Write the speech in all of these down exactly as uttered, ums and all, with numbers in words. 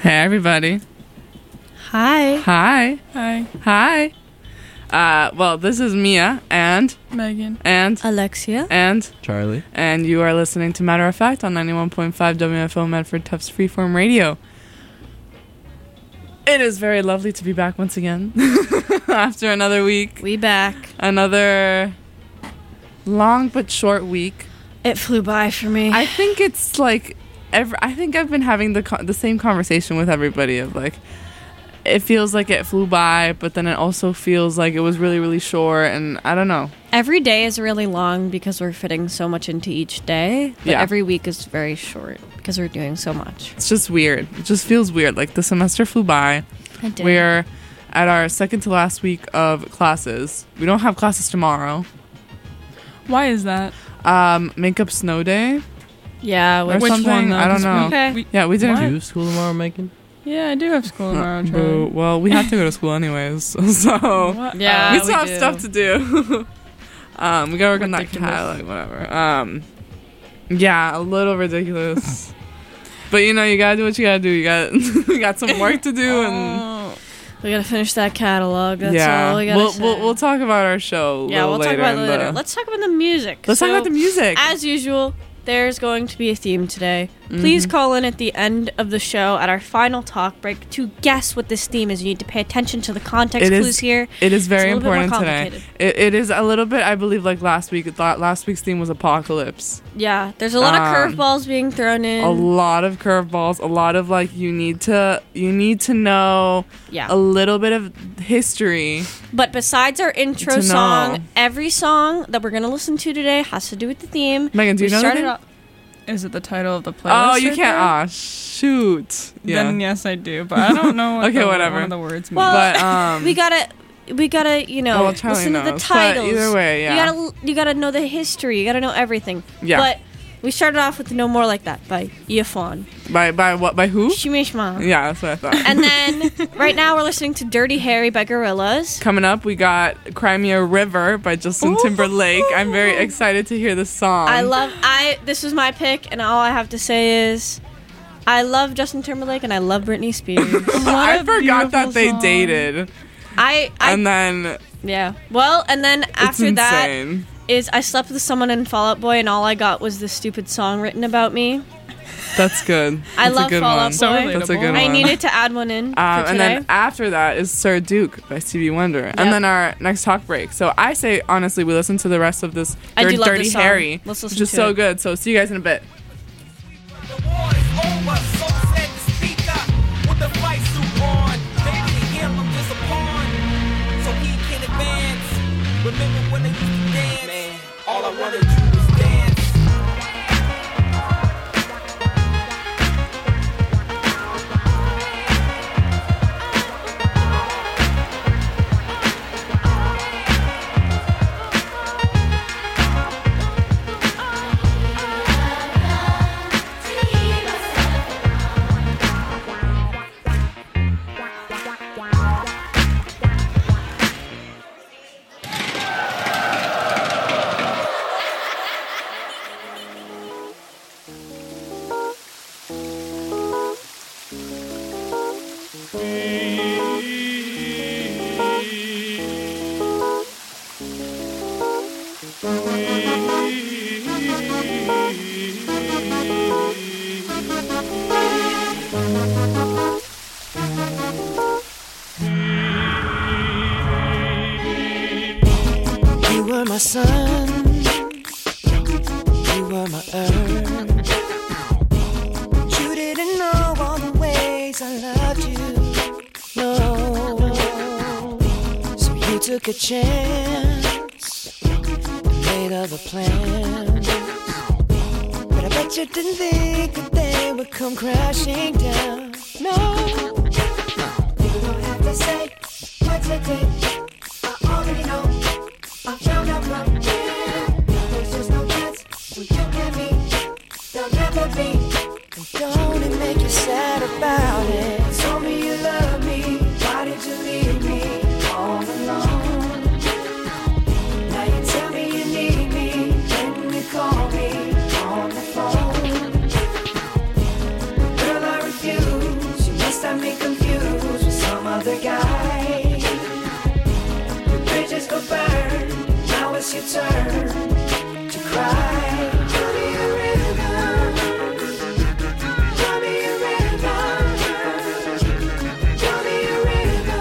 Hey, everybody. Hi. Hi. Hi. Hi. Uh, well, this is Mia and Megan. and Alexia. and Charlie. and you are listening to Matter of Fact on ninety-one point five W F O Medford Tufts Freeform Radio. It is very lovely to be back once again after another week. We back. Another long but short week. It flew by for me. I think it's like every, I think I've been having the co- the same conversation with everybody of like it feels like it flew by, but then it also feels like it was really really short, and I don't know. Every day is really long because we're fitting so much into each day. But Yeah. every week is very short because we're doing so much. It's just weird. It just feels weird. Like the semester flew by. I did. We're at our second to last week of classes. We don't have classes tomorrow. Why is that? Um, makeup snow day Yeah. or Which, Which something. one, though? I don't 'Cause know. we- Okay. we- Yeah, we didn't. What? Do you have school tomorrow, Megan? yeah, I do have school tomorrow, Boo. Charlie. Well, we have to go to school anyways, so What? Yeah. we we still have do. stuff to do. um, we gotta work on that Ridiculous. cat, like whatever. Um, yeah, a little ridiculous. But you know, you gotta do what you gotta do. You got you got some work to do, and Oh. we gotta finish that catalog. That's yeah, all we gotta we'll, say. we'll we'll talk about our show. A yeah, little we'll talk later about it in later. the- Let's talk about the music. Let's talk So, about the music. As usual, there's going to be a theme today. Please Mhm. call in at the end of the show at our final talk break to guess what this theme is. You need to pay attention to the context It is- clues here. It is very It's a little bit more important today. complicated. It, it is a little bit, I believe, like last week. Th- last week's theme was apocalypse. Yeah, there's a lot Um, of curveballs being thrown in. A lot of curveballs. A lot of like you need to you need to know yeah. a little bit of history. But besides our intro To song, know. every song that we're going to listen to today has to do with the theme. Megan, do you We know the started theme? off- Is it the title of the playlist? Oh, you right can't. there? Ah, shoot. Yeah. Then yes, I do, but I don't know what Okay, the, whatever. one of the words mean. Well, But um, we gotta, we gotta, you know, well, Charlie listen to the knows, but titles. either way, yeah. You gotta, you gotta know the history. You gotta know everything. Yeah. But we started off with "No More Like That" by Iafon. by by what by who? Shimishma. Yeah, that's what I thought. And then right now we're listening to "Dirty Harry" by Gorillaz. Coming up, we got Crimea River by Justin Ooh. Timberlake. I'm very excited to hear this song. I love. I this was my pick, and all I have to say is, I love Justin Timberlake and I love Britney Spears. I a forgot that beautiful they song. dated. I, I And then yeah. Well, and then after it's that insane. is I slept with someone in Fall Out Boy, and all I got was this stupid song written about me. That's good. I That's love a good Fall one. Out Boy. So That's a good relatable. one. I needed to add one in Um, for and today. then after that is Sir Duke by Stevie Wonder. Yep. And then our next talk break. So I say, honestly, we listen to the rest of this I do Dir- love Dirty this song. Harry, Let's which listen is to so it. good. So see you guys in a bit. The war is over, so said the speaker with the fight suit on. Baby, him, I'm just a pawn, so he can advance. Remember when they used to dance? Man, all I wanted to do was dance. You were my sun, you were my earth. You didn't know all the ways I loved you, no. So you took a chance and made other plans. But I bet you didn't think that they would come crashing down, no. You don't have to say what you did, I already know. I found out from you. There's just no chance when you and me, there'll never be. And don't it make you sad about it? Told me you love me, why did you leave me all alone? Now you tell me you need me, when you call me on the phone. Girl, I refuse, you must other guy. The bridges go burn, now it's your turn to cry. Draw me a river, draw me a river, draw me a river,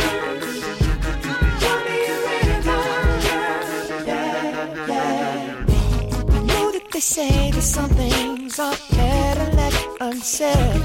draw me a river, yeah, yeah. I know that they say that some things are better left unsaid,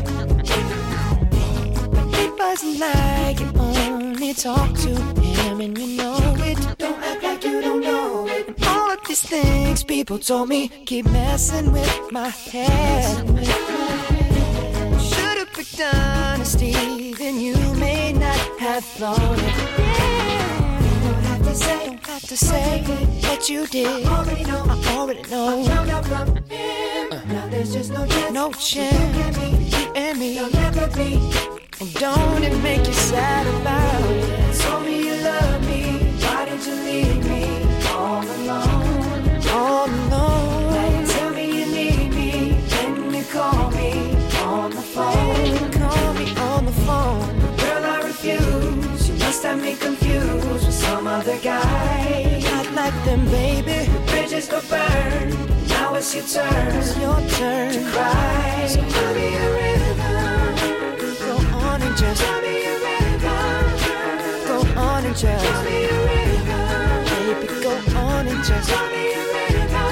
but it wasn't like you only talk to him and you know it. Don't act like you don't know it. And all of these things people told me keep messing with my head. Should've picked honesty, then you may not have thought it. Yeah. Don't have to say, don't have to say what you did. I already know, I already know. I found out from him. Uh. Now there's just no chance, no chance. You and me, you'll never be. And don't it make you sad about it? Told me you love me, why did you leave me all alone? All alone. Now you tell me you need me, then you call me on the phone. Call me on the phone. Girl, I refuse, you must have me confused with some other guy. Not like them, baby. The bridges go burn, now it's your turn. It's your turn to cry. So give me a river, go on and just draw me a river, go on and just draw me a river, baby, go on and just draw me a river.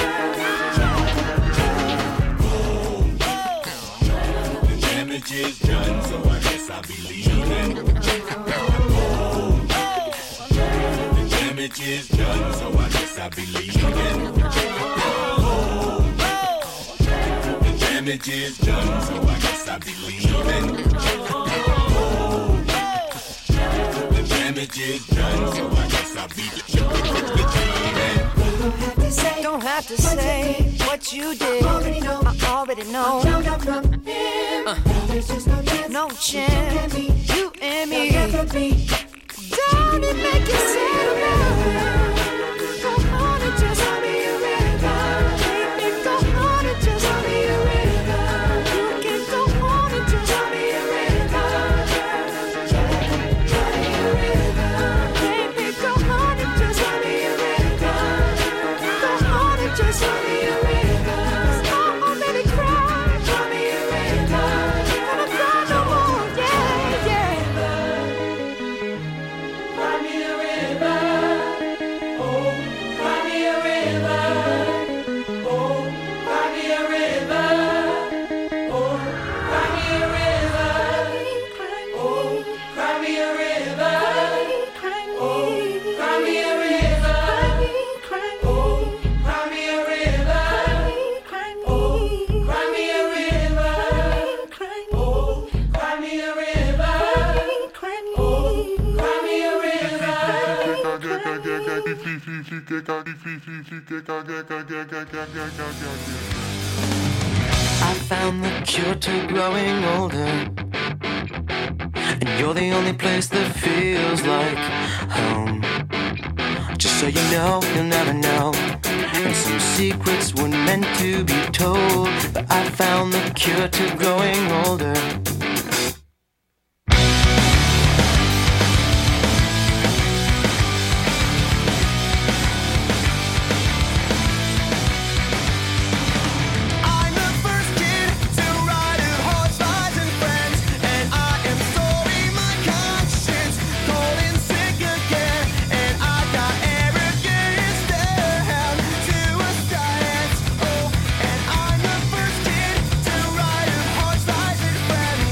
The damage is done, so I guess I'll be leaving. The damage is done, so I guess I'll be leaving. The damage is done, so I guess I'll be leaving. The damage is done, so I guess I'll be leaving. Don't have to say, don't have to say what you did. I already know, I already know. I found out from him. Uh. There's just no chance, no chance. You and me, you and me. Don't it make you sad now? Go on and just draw me a river, baby. Go on and just draw me a river. You can go on and just draw me a river. Draw me a river, baby. Go on and just draw me a river. Go on and just draw me a river. 'Cause I already cried. Draw me a river, and I cry no more. Yeah, yeah. Cry me a river, oh, cry me a river, oh, cry me a river, oh, cry me a river, oh, cry me a river, oh, cry me a river, oh, cry me a river, oh, cry me a river, oh, cry me a river, oh, cry me a river. I found the cure to growing older, and you're the only place that feels like home. Just so you know, you'll never know, and some secrets weren't meant to be told, but I found the cure to growing older. I'm the first kid to ride a horse, rides and friends, and I am sorry my conscience cold and sick again, and I got arrogance down to a science. Oh, and I'm the first kid to ride a horse, rides and friends.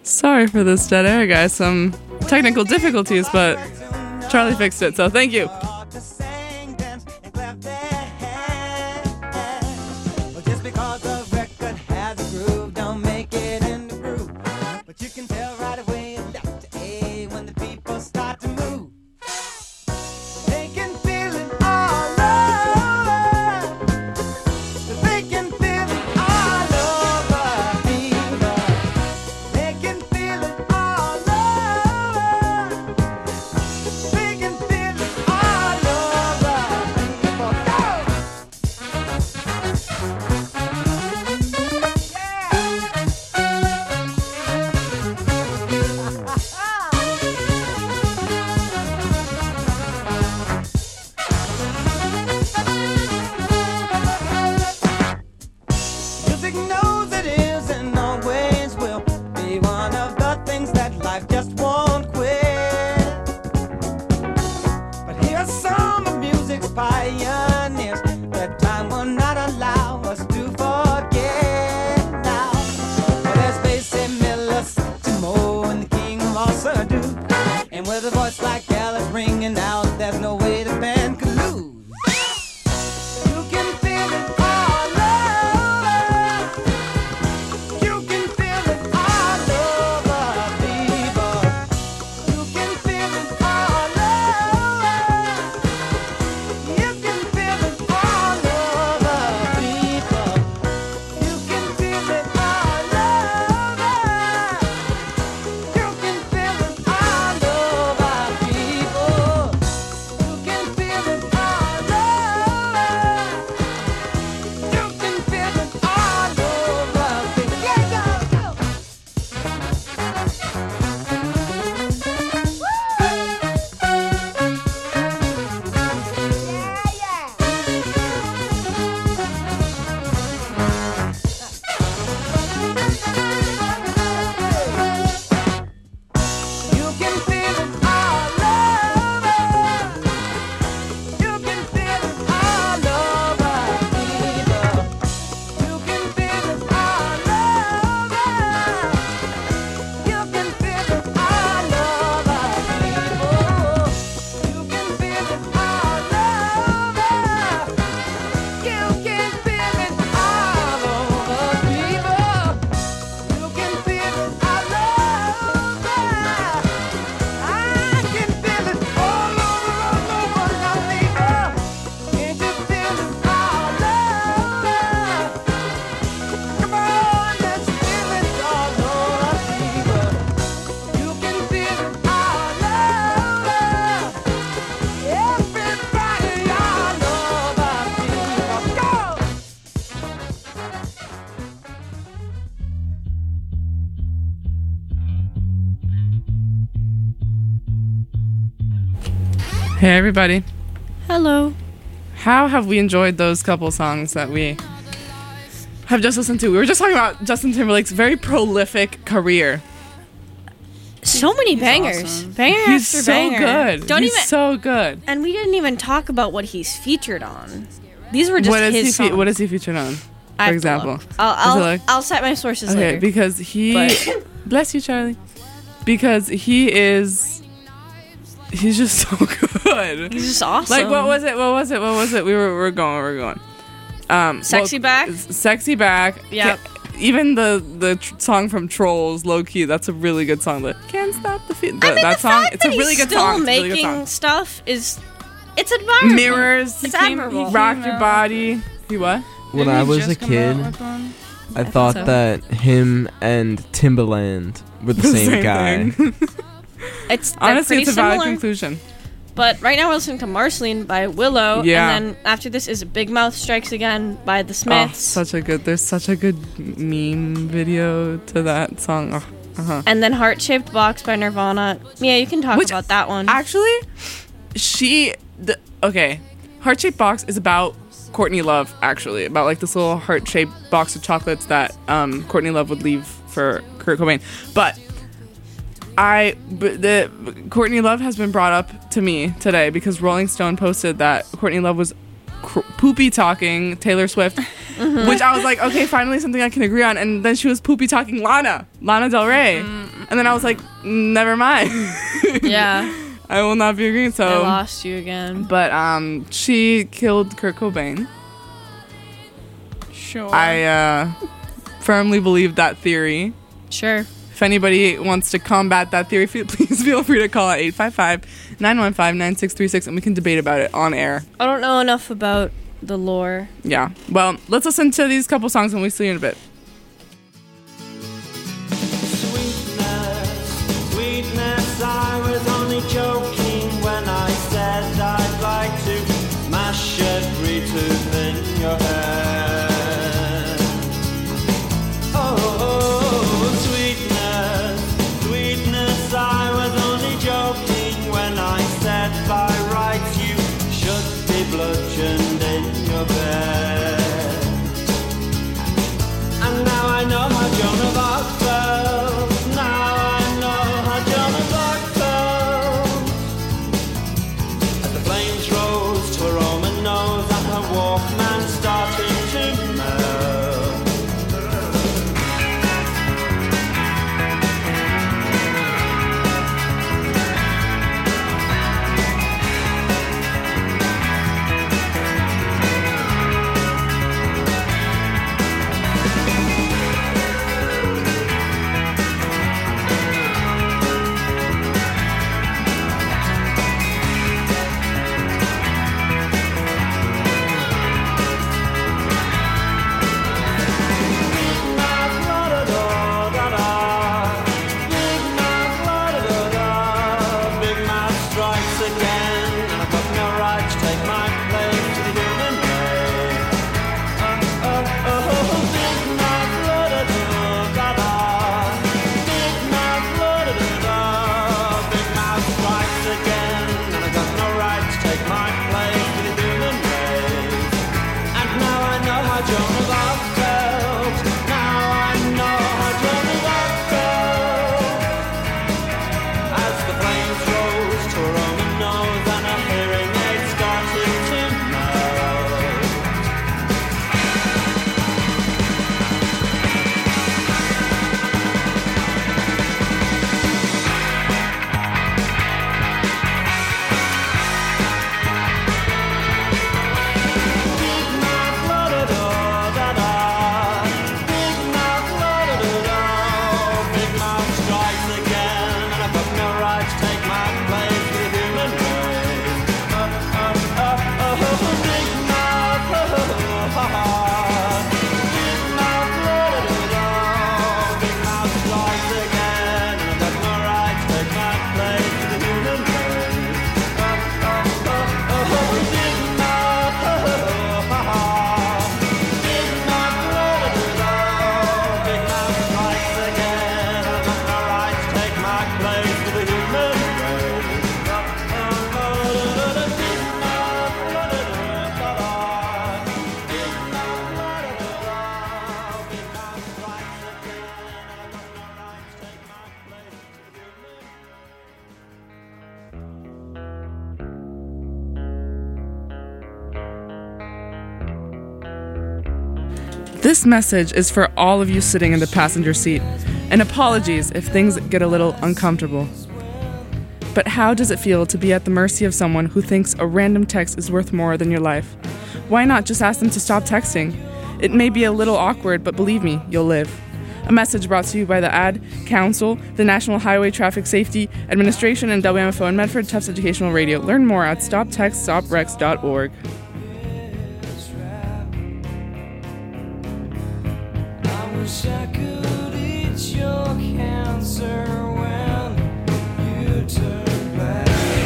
Sorry for this dead air, guys. Some technical difficulties, but Charlie fixed it, so thank you. To sing, dance, and clap their hands. Well, just because the record has a groove, don't make it in the groove. But you can tell right away left to A when the people start to move. They can feel it all over. They can feel it all over, fever. They can feel it all over. They can feel it all over, people. Go! Music knows it is and always will be one of the things that life just won't quit. But here's some of music's pioneers that time will not allow us to forget now. Well, there's Basie Miller, Timo, and the king of all Surdo. And with a voice like Alice ringing out, there's no way the band could lose. You can feel it all over. You can feel it all over, people. You can feel it all over. You can feel it all over, people. You can feel it all over. You can feel it all over, people. You can feel it all over. You can feel it all over, people. Yeah, go, go. You can feel it all over. You can feel it all over, people. You can feel it all over. You can feel it all over, people. You can feel it all over. You can feel it all over, people. You can feel it all over. I can feel it all over, all over now, people. Can't you feel it all over? Come on, let's feel it all over, people. You can feel it all over. Everybody all over, people. Go! Hey, everybody. Hello. How have we enjoyed those couple songs that we have just listened to? We were just talking about Justin Timberlake's very prolific career. So many He's bangers. awesome. Banger He's after so banger. good. Don't He's even so good. And we didn't even talk about what he's featured on. These were just What is his he? songs. Fe- what is he featured on? I For have to example, look. I'll I'll, Is it like- I'll cite my sources okay, later. because he But- bless you, Charlie. Because he is, he's just so good. He's just awesome. Like what was it? What was it? What was it? We were we were going. We were going. Um, Sexy Back? s- Sexy back. Yep. Ca- Even the the tr- song from Trolls, low key, that's a really good song. The Can't Stop the Feeling. I mean, that the song, fact it's a that really he's good still song. It's a making really good song. stuff is, it's admirable. Mirrors. It's He came- admirable. he Rock came Your out- Body. He what? When Didn't I he was just a come kid, out with one? I think thought so. that him and Timbaland were the, same, guy. thing. It's they're Honestly, pretty it's a valid similar. conclusion. But right now we're listening to Marceline by Willow. Yeah. And then after this is Big Mouth Strikes Again by the Oh, Smiths. such a good. There's such a good meme video to that song. Oh, uh-huh. And then Heart Shaped Box by Nirvana. Yeah, you can talk Which- about that one. Actually, she. The, okay, Heart Shaped Box is about Courtney Love. Actually, about like this little heart shaped box of chocolates that um, Courtney Love would leave for Kurt Cobain. But I, b- the Courtney Love has been brought up to me today because Rolling Stone posted that Courtney Love was cr- poopy talking Taylor Swift, which I was like, okay, finally something I can agree on. And then she was poopy talking Lana, Lana Del Rey. And then I was like, never mind. Yeah. I will not be agreeing. So I lost you again. But um, she killed Kurt Cobain. Sure. I uh, firmly believe that theory. Sure. If anybody wants to combat that theory, fe- please feel free to call at eight five five, nine one five, nine six three six and we can debate about it on air. I don't know enough about the lore. Yeah. Well, let's listen to these couple songs and we'll see you in a bit. Sweetness, sweetness, I was only joking when I said I'd like to mash every tooth in your head. Oh, sweetness, sweetness, I was only joking when I said by rights you should be bludgeoned in your bed. And now I know how Joan of Arc felt. Now I know how Joan of Arc felt. As the flames rose to her Roman nose and her Walkman started to melt. This message is for all of you sitting in the passenger seat, and apologies if things get a little uncomfortable. But how does it feel to be at the mercy of someone who thinks a random text is worth more than your life? Why not just ask them to stop texting? It may be a little awkward, but believe me, you'll live. A message brought to you by the Ad Council, the National Highway Traffic Safety Administration, and W M F O in Medford, Tufts Educational Radio. Learn more at stop text stop rex dot org. I wish I could eat your cancer when you turn back.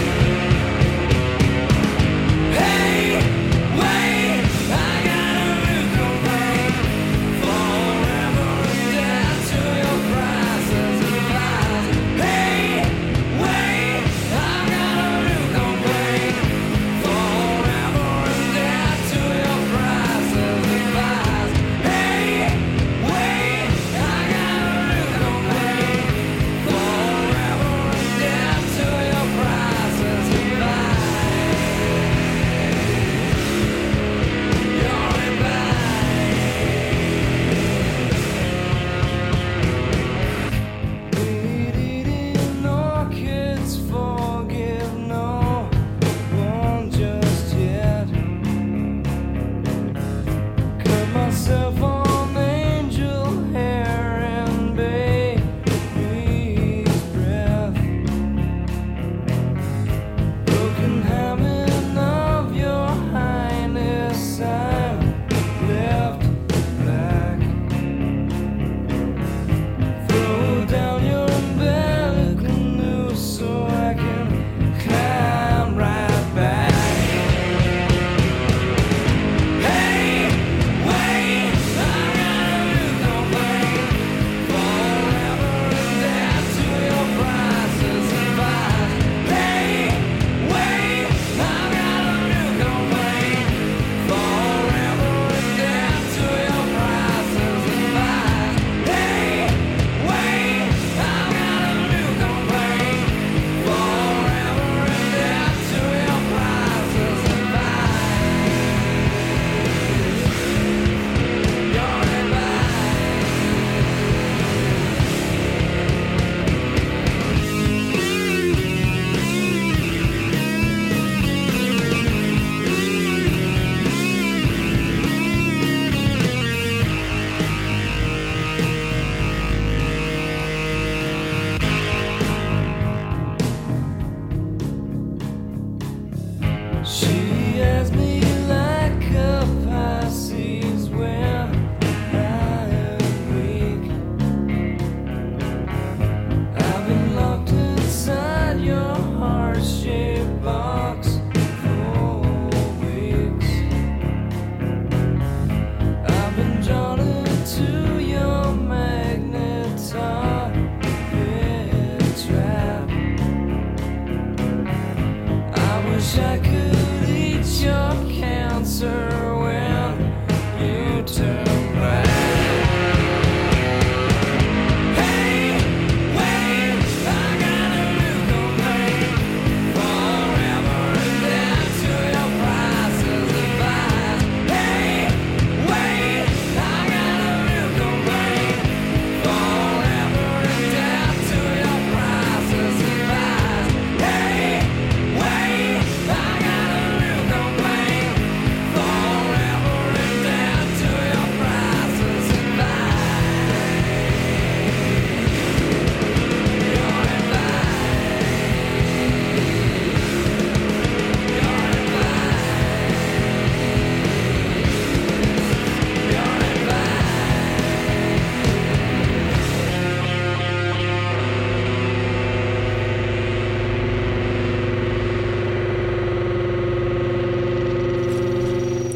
Hey, wait, I got a new complaint. Forever dead to your prices and lies. Hey, wait, I got a new complaint. Forever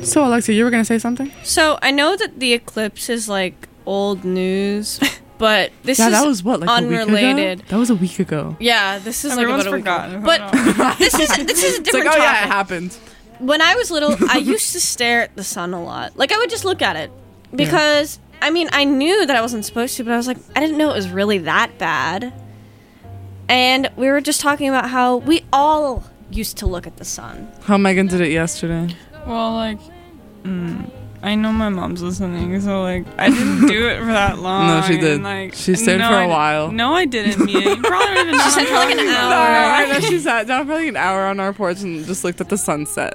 So, Alexia, you were going to say something? So I know that the eclipse is like old news, but this yeah, is that was what, like unrelated. a week ago? That was a week ago. Yeah, this is Everyone's like about a forgotten. week ago. But this is this is a It's like, different oh, topic. yeah, it happened. When I was little, I used to stare at the sun a lot. Like I would just look at it because I mean I knew that I wasn't supposed to, but I was like I didn't know it was really that bad. And we were just talking about how we all used to look at the sun. How Megan did it yesterday. Well, like, mm, I know my mom's listening, so like, I didn't do it for that long. No, she did. and, like, She stayed no, for a I di- while. No, I didn't. Mia. You probably don't even know. She said for like an No, hour. I know she sat down for like an hour on our porch and just looked at the sunset.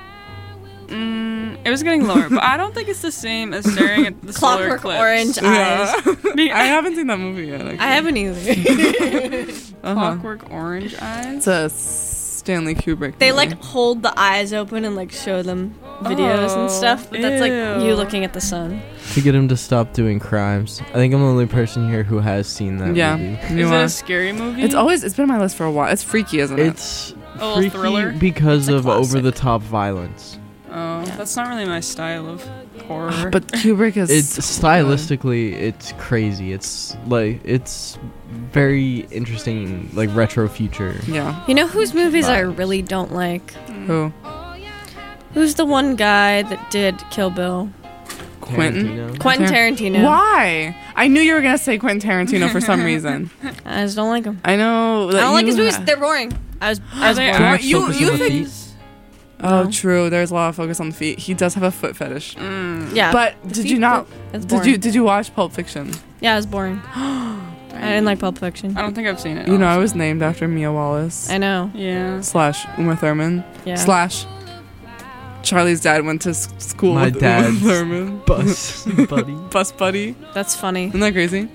Mm, it was getting lower, but I don't think it's the same as staring at the solar Clockwork eclipse. Orange Yeah. eyes. I haven't seen that movie yet. Actually. I haven't either. Uh-huh. Clockwork Orange eyes. It's a Stanley Kubrick. They movie. like hold the eyes open and like show them videos and Oh, stuff, but that's like you ew. looking at the sun. To get him to stop doing crimes. I think I'm the only person here who has seen that Yeah. movie. You Is it are. a scary movie? It's always it's been on my list for a while. It's freaky, isn't it? It's A little freaky thriller? because It's a of classic. over-the-top violence. Oh, that's not really my style of horror. But Kubrick is. It's stylistically, it's crazy. It's like it's very interesting, like retro future. yeah. You know whose movies I Vibes. really don't like? Who? Who's the one guy that did Kill Bill? Quentin? Tarantino. Quentin Tarantino. Why? I knew you were gonna say Quentin Tarantino for some reason. I just don't like him. I know. I that don't like you his movies. ha- They're boring. I was. I Are was they bored. actually You- Focus you on the think- feet. Oh, No. true. There's a lot of focus on the feet. He does have a foot fetish. Mm. Yeah. But The did feet- you not? It's Did boring. you did you watch Pulp Fiction? Yeah, it was boring. I didn't like Pulp Fiction. I don't think I've seen it. You know, I honestly. was named after Mia Wallace I know. Yeah. slash Uma Thurman Yeah. slash Charlie's dad went to s- school My with Uma dad's Thurman. Bus, buddy. Bus buddy. That's funny. Isn't that crazy?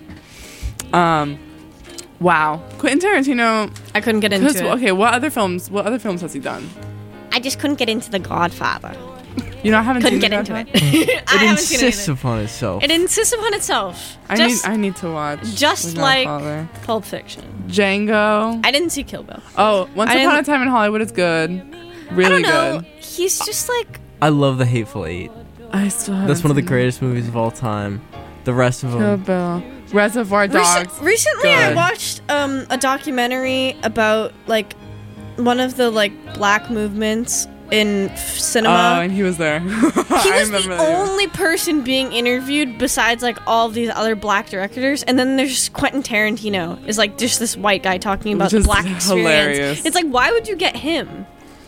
Um, wow. Quentin Tarantino. I couldn't get into 'cause- it. Okay, what other films? What other films has he done? I just couldn't get into The Godfather. You know, I haven't Couldn't seen get The into it. Godfather? I It haven't seen it insists either. upon itself. It insists upon itself. I just need. I need to watch. just The like- Godfather. Pulp Fiction. Django. I didn't see Kill Bill. Oh, Once I Upon a didn't- Time in Hollywood is good. I Really don't know. good. He's just like I love The Hateful Eight. I still haven't That's one of the seen greatest movies of all time. The rest of Kill them. Bill. Reservoir Dogs. Rec- recently I Good. watched um, a documentary about like one of the like black movements in f- Oh, cinema. and he was there. he I was the remember that. only person being interviewed besides like all of these other black directors, and then there's Quentin Tarantino is like just this white guy talking about Which is black experience. hilarious. It's like, why would you get him?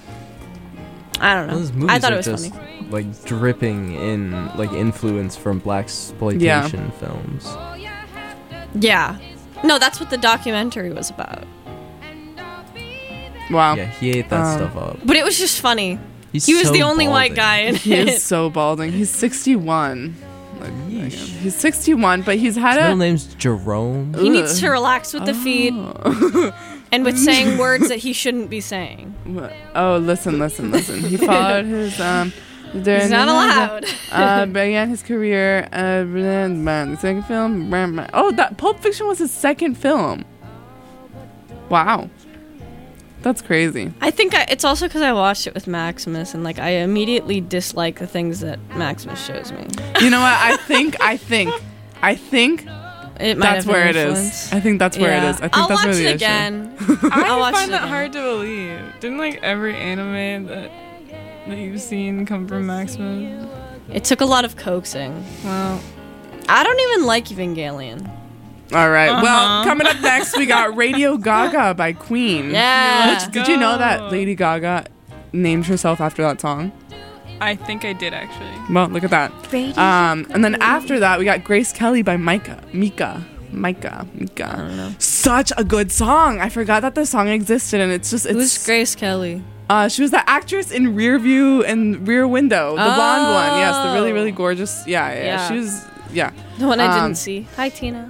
I don't know. Those movies I thought are it was just funny. like dripping in like influence from black exploitation films. Yeah. No, that's what the documentary was about. Wow. Yeah, he ate that Um, stuff up. But it was just funny. He's He was so the only white balding. guy in He it. is so balding. He's sixty-one. Like, Yeesh. he's sixty-one, but he's had His middle a. name's Jerome. He needs to relax with the feet and with saying words that he shouldn't be saying. Oh, listen, listen, listen. He followed his um. He's not allowed. uh, began his career. Uh, the second film. Oh, that Pulp Fiction was his second film. Wow, that's crazy. I think I, it's also because I watched it with Maximus, and like I immediately dislike the things that Maximus shows me. You know what? I think. I think. I think It might that's have where an it is. influence. I think that's where Yeah. it is. I think I'll that's watch where the it issue. again. I I'll watch find it that again. hard to believe. Didn't like every anime that that you've seen come from Maximus? It took a lot of coaxing. Well, I don't even like Evangelion. All right. Well, Uh-huh. coming up next, we got Radio Gaga by Queen. Yeah. Let's Did you know that go. Lady Gaga named herself after that song? I think I did actually. Well, look at that. Radio Um, and then after that, we got Grace Kelly by Micah. Mika. Micah. Mika. I don't know. Such a good song. I forgot that the song existed, and it's just it's. Who's Grace Kelly? Uh, she was the actress in Rear View and Rear Window, the blonde one. Yes, the really, Oh. really gorgeous. Yeah, yeah. yeah. Yeah. She was. Yeah. The one I Um, didn't see. Hi, Tina.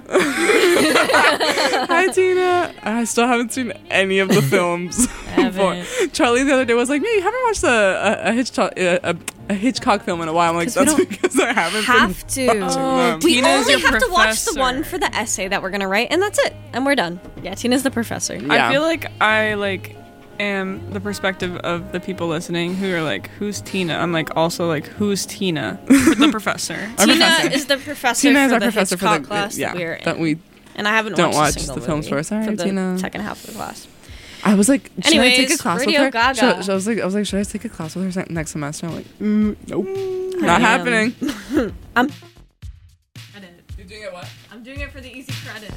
Hi, Tina. I still haven't seen any of the films before. haven't. Charlie the other day was like, "Me, you haven't watched a a, a Hitchcock a, a, a Hitchcock film in a while." I'm like, 'Cause we "That's don't because I haven't." Have been to. watching them." We Tina's only your have to watch the professor. one for the essay that we're gonna write, and that's it. And we're done. Yeah, Tina's the professor. Yeah. I feel like I like am the perspective of the people listening who are like, "Who's Tina?" I'm like, also like, "Who's Tina?" For the professor. Our Tina professor. is the professor Tina for is our the professor for Hitchcock the class yeah that we're in. that we. And I haven't don't watched watch a single the films movie for. Sorry, the Tina. second half of the class. I was like, should I take a Anyways, class Radio with her? Gaga. Should, should- I was like, I was like, should I take a class with her se- next semester? I'm like, mm, nope, not I am. happening. I'm. You're doing it what? I'm doing it for the easy credit.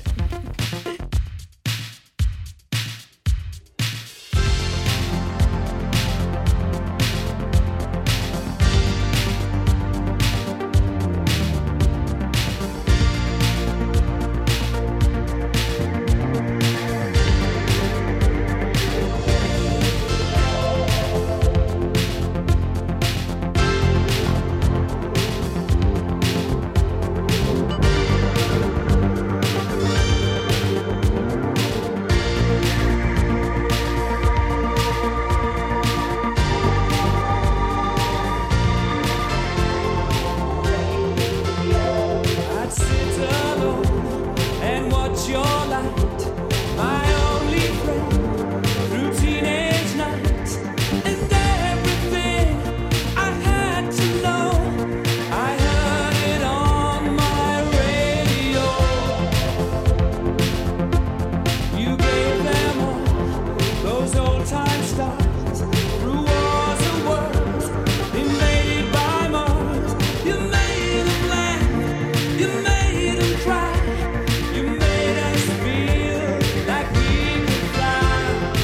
I'd sit alone and watch your light, my only friend through teenage nights, and everything I had to know, I heard it on my radio. You gave them all those old time stars through wars and worlds invaded by Mars. You made them laugh. You made them cry. You made us feel like we could fly.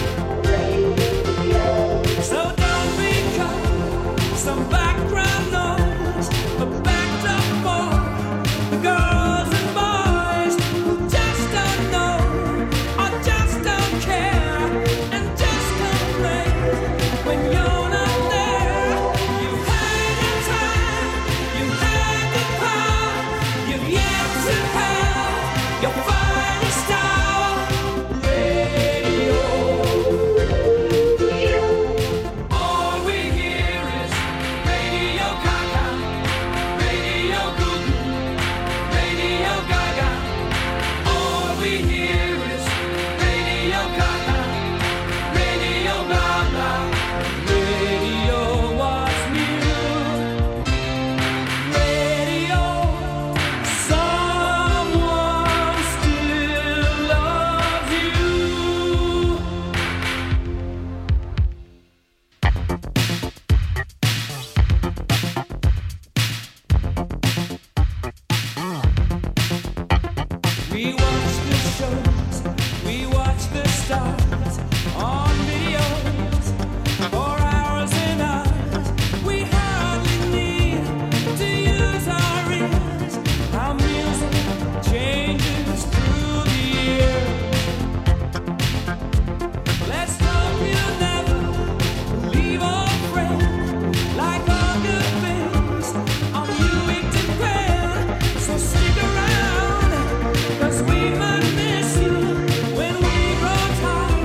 So don't become some background noise, but backed up for the girls and boys who just don't know or just don't care and just complain when you're not there. You had the time, you had the power, you've yet to have your finest hour. Radio. All we hear is Radio Gaga, Radio Goo Goo, Radio Gaga. All we hear is Radio Gaga, Radio Gaga. Radio was new. Radio, someone still loves you. We watch the shows, we watch the stars on videos for hours and hours. We hardly need to use our ears. How music changes through the year. Let's hope you never leave our friend. Like all good things, on you it depends. So stick around, 'cause we might miss you when we grow tired.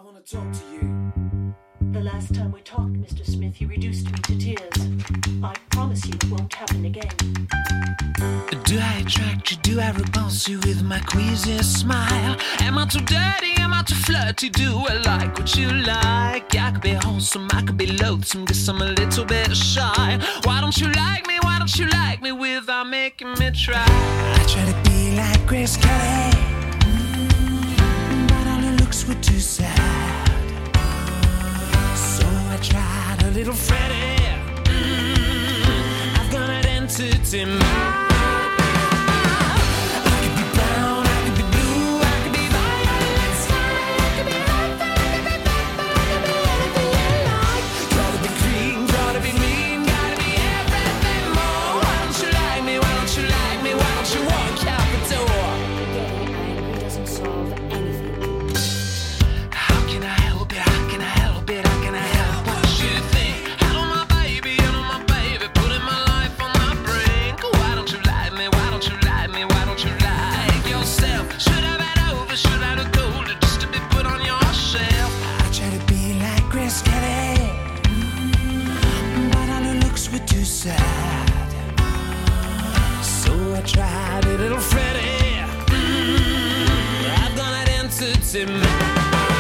I want to talk to you. The last time we talked, Mister Smith, you reduced me to tears. I promise you it won't happen again. Do I attract you? Do I repulse you with my queasy smile? Am I too dirty? Am I too flirty? Do I like what you like? I could be wholesome, I could be loathsome, guess I'm a little bit shy. Why don't you like me? Why don't you like me without making me try? I try to be like Grace Kelly, mm, but all her looks were too sad. So I tried a little Freddie. Mm, I've got an entity mind. Tried a little Freddie. Mm, I've done it entity man.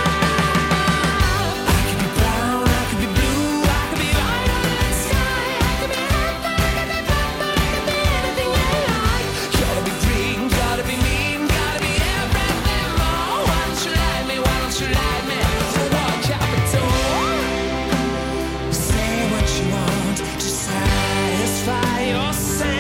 I could be brown, I could be blue, I could be violet sky, I could be red, I could be purple, I could be anything you like. Gotta be green, gotta be mean, gotta be everything more. Why don't you like me? Why don't you like me? So walk out the door. Say what you want to satisfy yourself.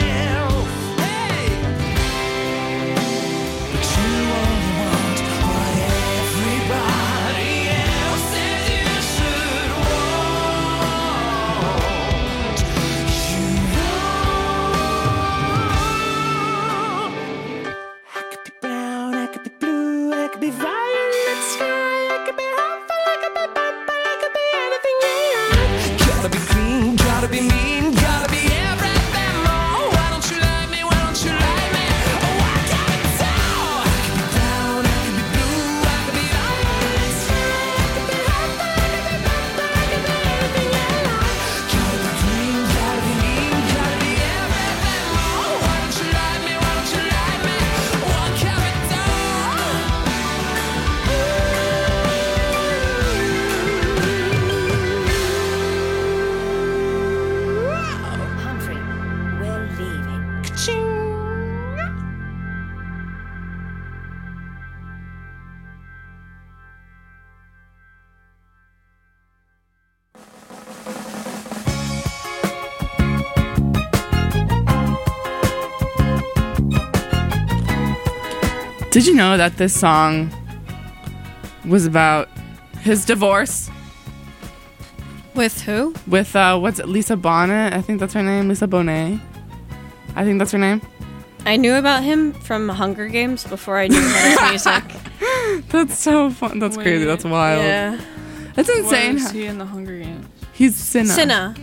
Did you know that this song was about his divorce With who? with uh what's it, Lisa Bonet? I think that's her name, Lisa Bonet. I think that's her name. I knew about him from Hunger Games before I knew about his music. That's so fun. That's Wait. crazy. That's wild. Yeah. That's insane. What is he in the Hunger Games? He's Cinna. Cinna.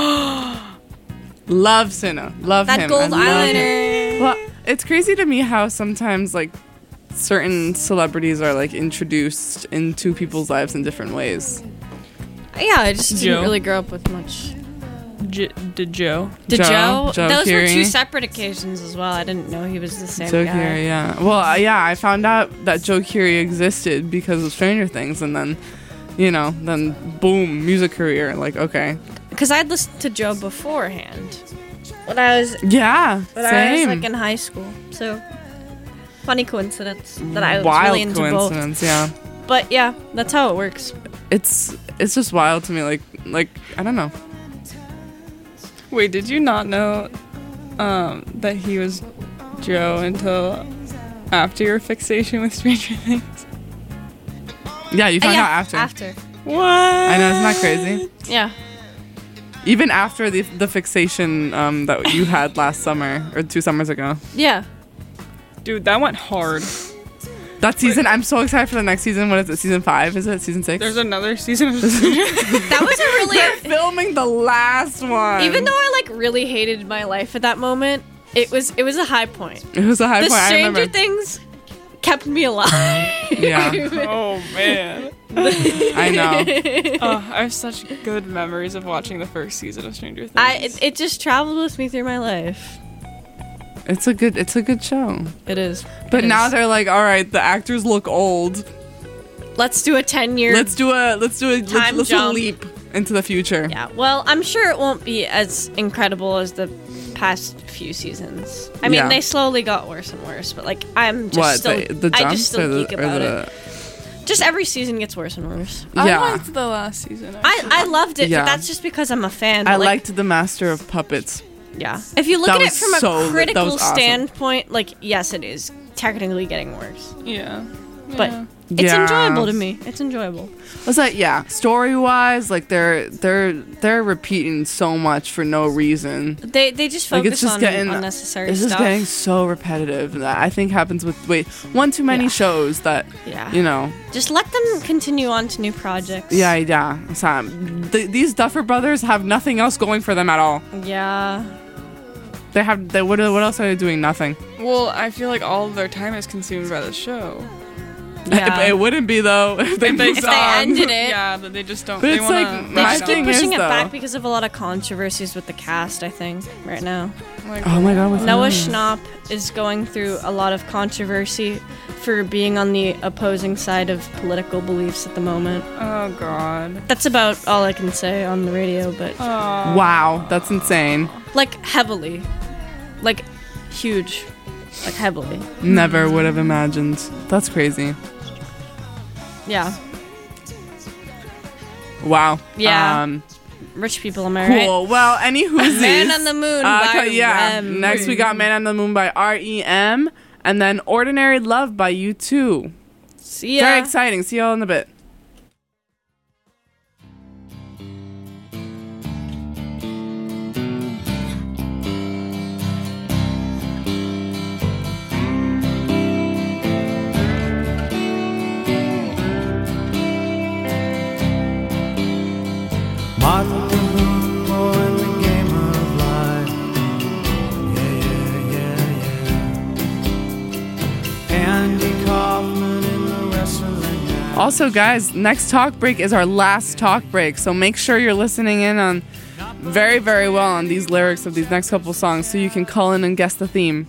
Love Cinna. Love That him. gold I love him. eyeliner. Well, it's crazy to me how sometimes like certain celebrities are like introduced into people's lives in different ways. Yeah, I just Joe. didn't really grow up with much. J- did Joe? Did Joe- Joe? Joe Those Keery. were two separate occasions as well. I didn't know he was the same Joe guy. Keery, yeah. Well, uh, yeah, I found out that Joe Keery existed because of Stranger Things, and then, you know, then boom, music career. Like, okay, Because I'd listened to Joe beforehand when I was yeah, when I was same. like in high school. So funny coincidence that I was Wild really into both. coincidence, yeah. But yeah, that's how it works. It's it's just wild to me. Like like I don't know. Wait, did you not know um, that he was Joe until after your fixation with Stranger Things? Yeah, you Uh, found yeah, out after. After. What? I know, isn't that crazy? Yeah. Even after the the fixation um, that you had last summer or two summers ago. Yeah. Dude, that went hard. That season, I'm so excited for the next season. What is it? Season five? Is it season six? There's another season of Stranger Things. That was a really They're filming the last one. even though I like really hated my life at that moment, it was it was a high point. it was a high The point. I Stranger remember. Things kept me alive. Yeah. Oh man. I know. Oh, I have such good memories of watching the first season of Stranger Things. I it, it just traveled with me through my life. It's a good it's a good show. It is. But It now is. they're like, all right, the actors look old. Let's do a ten year. Let's do a let's do a let's, Time let's do a jump. leap into the future. Yeah. Well, I'm sure it won't be as incredible as the past few seasons. I mean, Yeah. they slowly got worse and worse, but like I'm just What still the, the I jumps just still or the, geek or about the it. Just every season gets worse and worse. yeah. I liked the last season. I, actually. I loved it, Yeah. but that's just because I'm a fan. I but, like, liked the Master of Puppets. Yeah. If you look That at it was from a so lit. That critical was awesome. standpoint, like yes, it is technically getting worse, yeah. but Yeah. it's Yeah. enjoyable to me. It's enjoyable. Was that yeah? Story wise, like they're they're they're repeating so much for no reason. They they just Like focus it's just on getting unnecessary It's just stuff. getting so repetitive. And that I think happens with wait one too many Yeah. shows that Yeah. you know. Just let them continue on to new projects. Yeah, yeah. Sam, th- these Duffer Brothers have nothing else going for them at all. Yeah. They have. They what? What else are they doing? Nothing. Well, I feel like all of their time is consumed by the show. Yeah. It, it wouldn't be though if they If they, moved If they on. ended it. Yeah, but they just don't. But they it's wanna, like, They My just keep thing pushing is, it back though- because of a lot of controversies with the cast, I think, right now. like, Oh my god. With Noah them. Schnapp is going through a lot of controversy for being on the opposing side of political beliefs at the moment. Oh god. That's about all I can say on the radio, but Oh. Wow, that's insane. like heavily. Like huge. Like heavily. Never would have imagined. That's crazy. Yeah. Wow. Yeah. Um, Rich people, am I right? cool. Well, any who's Man on the Moon Uh, by co- yeah. Rem. Next we got Man on the Moon by R E M, and then Ordinary Love by U two. See ya. Very exciting. See y'all in a bit. Martin Luther in the game of life. Yeah, yeah, yeah, yeah. Andy Kaufman in the wrestling match. Also, guys, next talk break is our last talk break, so make sure you're listening in on very, very well on these lyrics of these next couple songs so you can call in and guess the theme.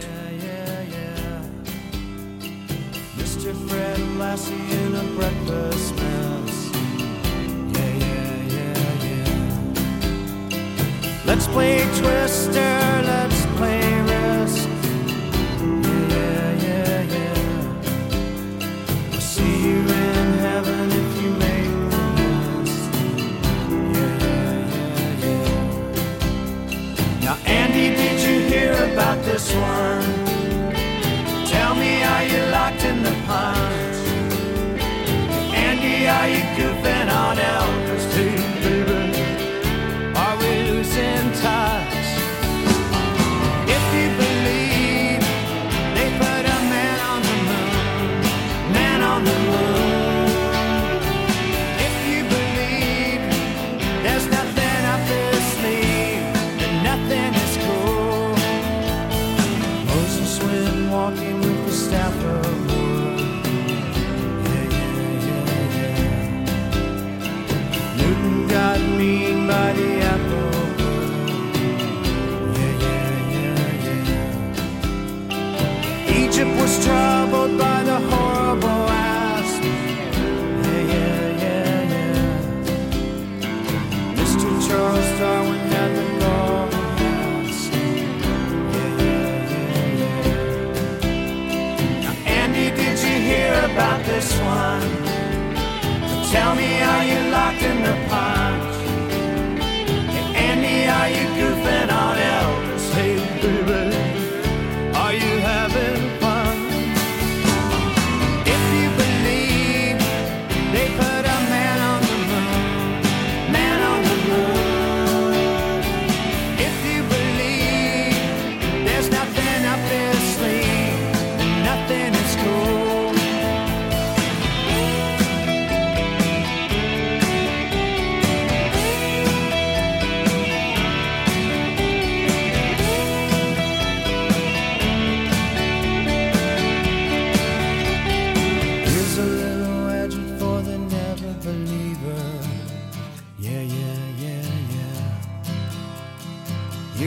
Mister Fred Lassie in a breakfast mess. Yeah, yeah, yeah, yeah. Let's play Twister, let's play Risk. Yeah, yeah, yeah. I'll see you in heaven if you make the list. Yeah, yeah, yeah. Now, Andy, did you hear about this one? Tell me, are you locked in the punch? Andy, are you goofing on Elvis too, baby? Are we losing touch?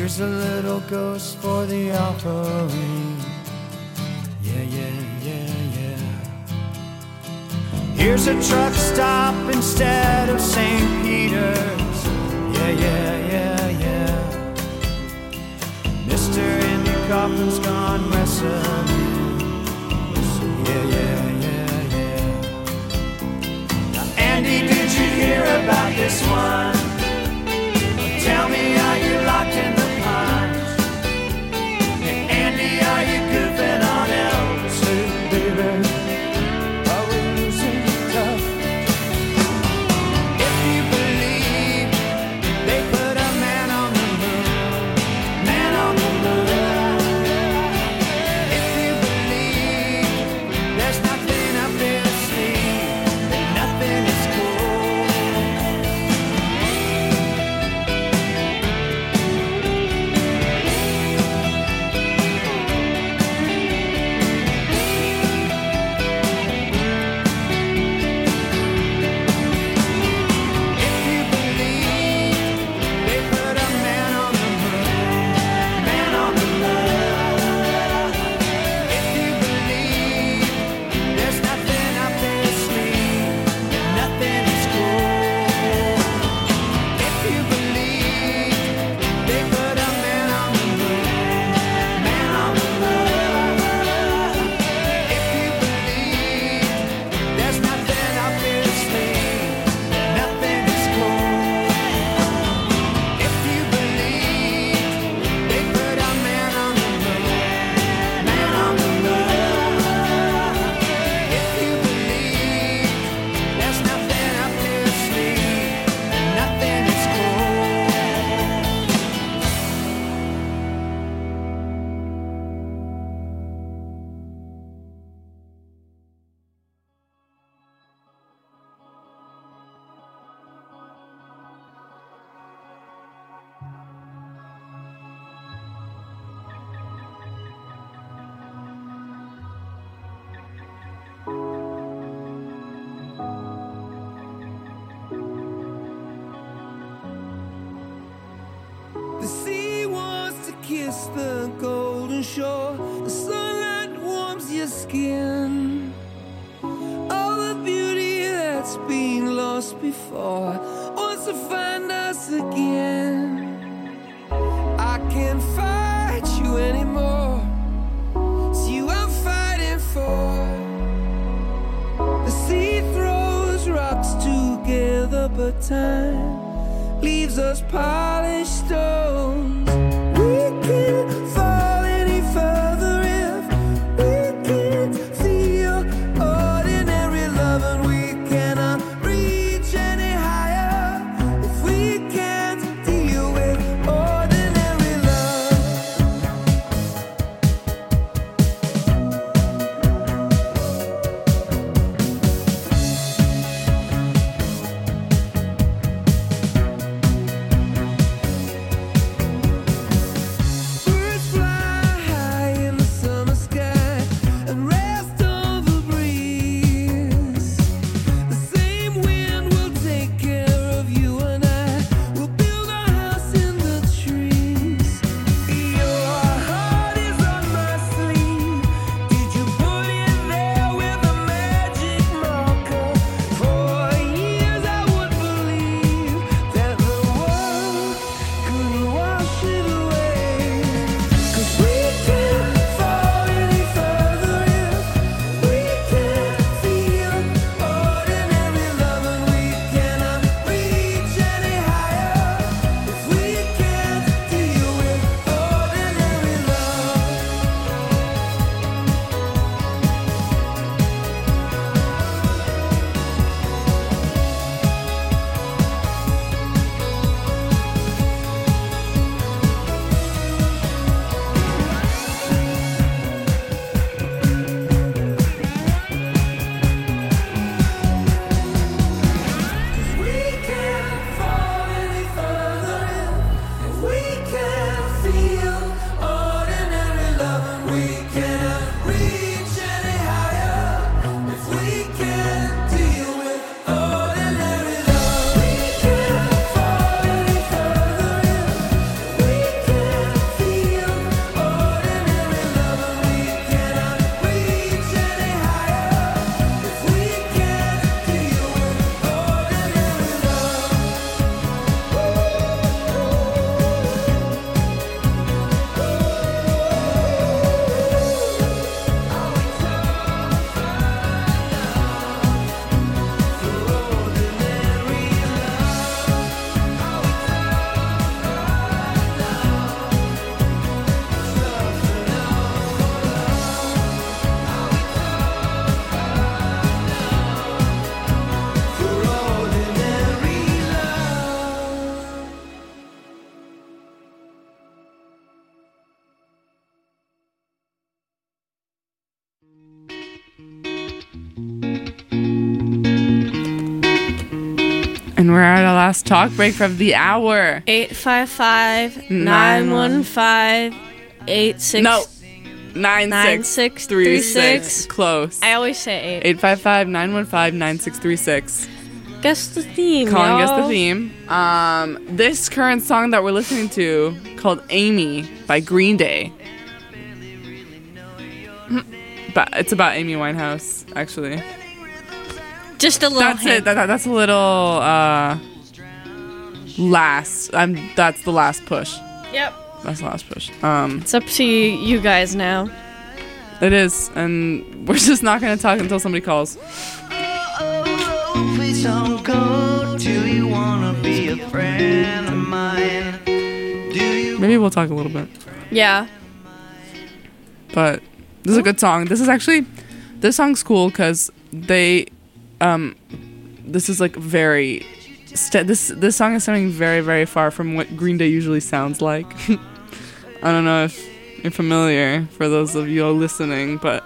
Here's a little ghost for the offering. Yeah, yeah, yeah, yeah. Here's a truck stop instead of Saint Peter's. Yeah, yeah, yeah, yeah. Mister Andy Kaufman's gone wrestling. Yeah, yeah, yeah, yeah. Now, Andy, did you hear about this one? Tell me, are you locked in the pines? Hey, Andy, are you goofing on Elvis? Hey, baby, are we losing tough? If you believe they put a man on the moon, man on the moon. If you believe there's nothing up their sleeve, then nothing is cool. The sea wants to kiss the golden shore. The sunlight warms your skin. All the beauty that's been lost before wants to find us again. I can't fight you anymore. It's you I'm fighting for. The sea throws rocks together, but time leaves us polished stones. We can't fall any further if we can't feel ordinary love, and we cannot reach any higher if we can't deal with ordinary love. Birds And we're at our last talk break for the hour. eight five five, nine one five, eight six. No. nine Nine six six three three six. six. Close. I always say eight. eight five five, nine one five, nine six three six. Guess the theme, Calling y'all. us the theme. Um, this current song that we're listening to, called Amy by Green Day. But it's about Amy Winehouse, actually. Just a little That's hint. it. That, that- that's a little uh, last. I'm. That's the last push. Yep. That's the last push. Um, It's up to you guys now. it is, and we're just not gonna talk until somebody calls. Please don't go. Do you wanna be a friend of mine? Do you? Maybe we'll talk a little bit. Yeah. But this is a good song. This is actually, this song's cool because they, um, this is like very, st- this this song is sounding very very far from what Green Day usually sounds like. I don't know if you're familiar for those of you all listening, but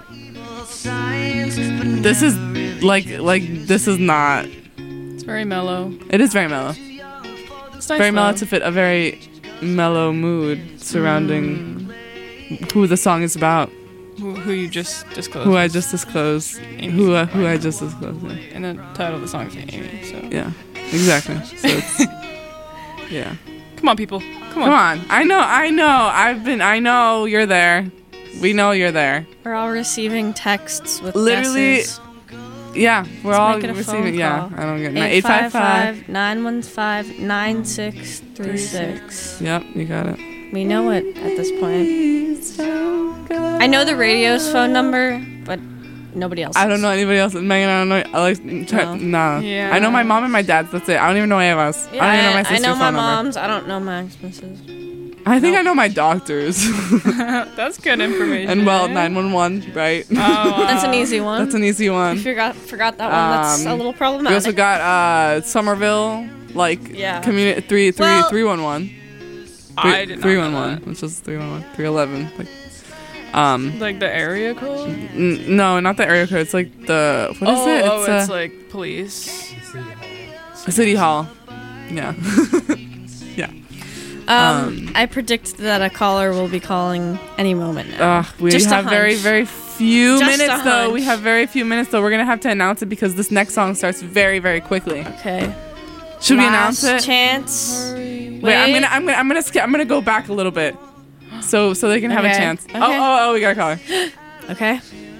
this is like like this is not. It's very mellow. It is very mellow. It's nice Very mellow though. to fit a very mellow mood surrounding who the song is about. Who, who you just disclosed. Who I just disclosed. Amy. Who uh, who I just disclosed. Yeah. And the title of the song is Amy, so. Yeah, exactly. So it's, yeah. Come on, people. Come on. Come on. I know. I know. I've been. I know you're there. We know you're there. We're all receiving texts with Literally. guesses. Yeah, we're Let's all make it a phone receiving. Yeah, call. I don't get eight five five, nine one five, nine six three six. Yep, you got it. We know it at this point. I know the radio's phone number, but nobody else. I don't know anybody else. Megan, I don't know. I like. Try, No. Nah. Yeah. I know my mom and my dad's. That's it. I don't even know any of us. Yeah, I don't even know my I, I sister's know my phone number. mom's. I don't know my expenses. I think I know my doctor's. That's good information. And well, eh? nine one one, right? Oh, wow. That's an easy one. That's an easy one. If you forgot forgot that one, that's a Um, little We problematic. also got uh, Somerville, like Yeah. community three three Well- three one one. I did not three know one one, that. which is three one one, three eleven. Like, um, Like the area code? n- no, not the area code. It's like the what is oh, it? oh, It's, it's uh, like police. a city hall. Yeah. yeah. um, I predict that a caller will be calling any moment now. Uh, we Just a have very, hunch. very few Just a minutes though. We hunch. have very few minutes though. We're gonna have to announce it because this next song starts very, very quickly. Okay. Should we Last announce it? chance. Wait, I'm gonna, I'm gonna, I'm gonna, sk- I'm gonna go back a little bit, so, so they can have a Okay. chance. Okay. Oh, oh, oh, we got a caller. Okay.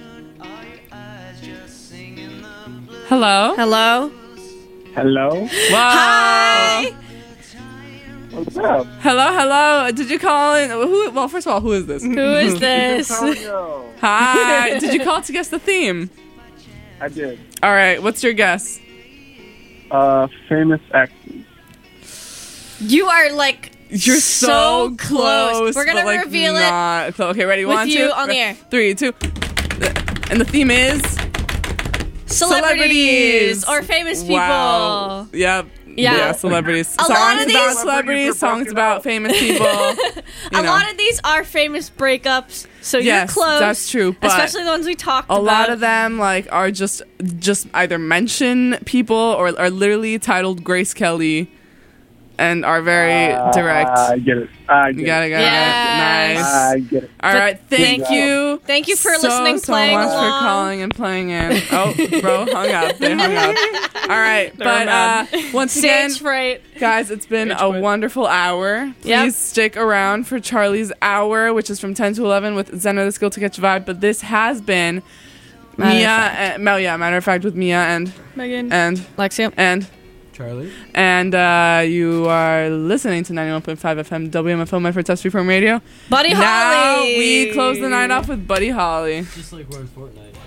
Hello. Hello. Hello. Wow. Hi. What's up? Hello, hello. Did you call in? Who? Well, first of all, who is this? Who is this? Antonio. Hi. Did you call to guess the theme? I did. All right. What's your guess? Uh, famous actors. You are like You're so, close. We're gonna but, like, reveal it not close. Okay, ready? with One, you two, on the air. Three, two. And the theme is Celebrities or famous people. Wow. Yep. Yeah. Yeah, celebrities. A songs lot of about these- celebrities, songs about famous people. You A know. lot of these are famous breakups, so Yes, you're close. that's true, but especially the ones we talked a about. lot of them like are just just either mention people or are literally titled Grace Kelly and are very Uh, direct. I get it. I get You got it, got Yes. it. Nice. I get it. All But right, thank thank you. Thank you for so, listening, so playing much along. for calling and playing in. Oh, bro, hung up. They hung up. All right, They were but uh, mad. once again, Stage fright. guys, it's been Rage a quit. wonderful hour. Please Yep. stick around for Charlie's hour, which is from ten to eleven with Zena the Skill to Catch a Vibe. But this has been Matter of Mia. fact. And, Mel, yeah, matter of fact, with Mia and Megan. and Lexia. and Charlie. and uh, you are listening to ninety-one point five F M W M F O Medford Test Freeform Radio. Buddy Now Holly. we close the night off with Buddy Holly. Just like we're in Fortnite.